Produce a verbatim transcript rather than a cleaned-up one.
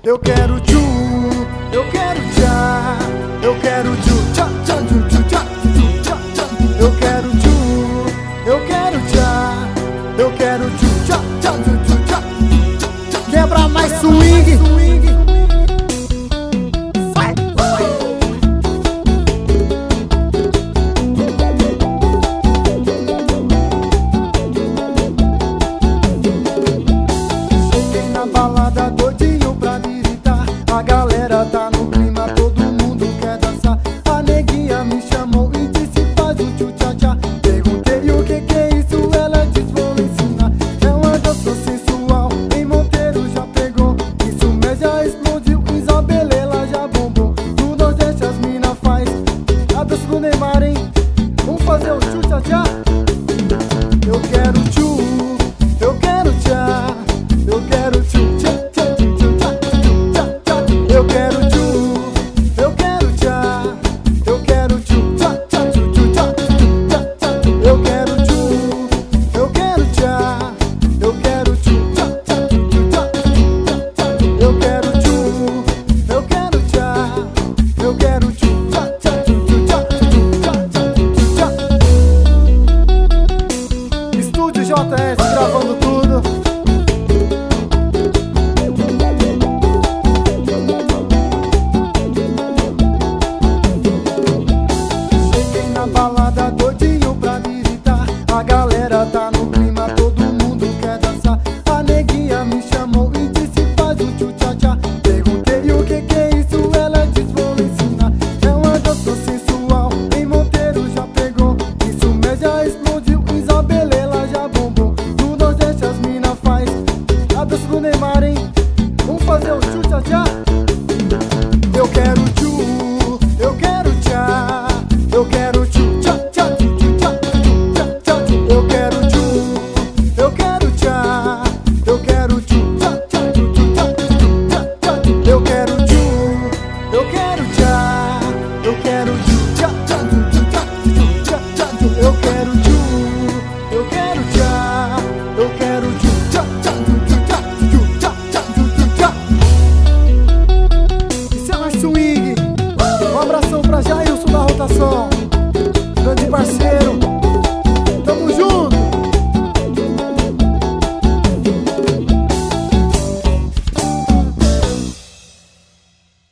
Eu quero tchu, eu quero tchá, eu quero tchu, tchá, tchá, tchu, tchu, tchá, tchu, tchá, tchá. Eu quero tchu, eu quero tchá, eu quero tchu, tchá, tchá, tchu, tchu, tchá. Quebra mais swing. Cheguei na balada doidinho pra visitar. A galera tá no clima, todo mundo quer dançar. A neguinha me chamou e disse faz o tchu-tchá-tchá. Perguntei o que que é isso, ela disse vou ensinar. É uma dança sensual, em Monteiro já pegou. Isso mesmo já explodiu, Isabelela já bombou. No Nordeste as mina faz a dança do Neymar, hein? Vamos fazer o tchu-tchá-tchá? Eu quero tchu, eu quero tchá, eu quero tchu, tchá, tchá, tchu, tchá, tchá, tchá. Eu quero tchu, eu quero tchá, eu quero tchu, tchá, tchá, tchu, tchu, tchá, tchá, tchá. Eu quero tchu, eu quero tchá, eu quero tchu, tchá, tchá, tchu, tchu, tchá, tchá. Eu quero tchu, eu quero tchá, eu quero tchu, tchá, tchá, tchu, tchu, tchá, tchá, tchá, tchá. Estúdio J S gravando tudo. Cheguei na balada doidinho pra visitar. A galera tá no clima, todo mundo quer dançar. A neguinha me chamou e disse faz o tchu-tchá-tchá. Perguntei o que que é isso, ela disse vou ensinar. É uma dança sensual, em Monteiro já pegou. Isso mesmo já explodiu, Isabelela já bombou. No Nordeste as mina faz a dança do Neymar, hein? Vamos fazer o tchu-tchá-tchá? Eu quero tchu, eu quero tchá, eu quero tchu, tchá, tchá, tchu, tchu, tchá, tchá, tchá. Eu quero tchu, eu quero tchá, eu quero tchu, tchá, tchá, tchu, tchu, tchá, tchá, tchá. Eu quero tchu, eu quero tchá, eu quero tchu, tchá, tchá, tchu, tchu, tchá, tchá, tchá. Eu quero tchu, eu quero tchá, eu quero tchu, tchá, tchá, tchu, tchu, tchá, tchu, tchá, tchá, tchu, tchu, tchá. Isso é mais swing. Um abração pra Jailson da Rotação.